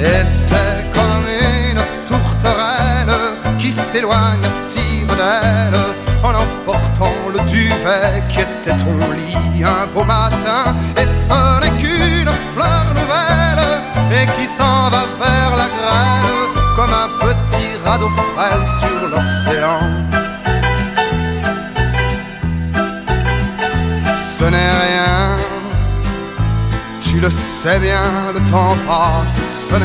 Et c'est comme une tourterelle qui s'éloigne à tire d'aile en emportant le duvet qui était ton lit un beau matin. Et ce n'est qu'une fleur nouvelle et qui s'en va vers la grêle comme un petit radeau frêle sur l'océan. Ce n'est rien, tu le sais bien, le temps passe, ce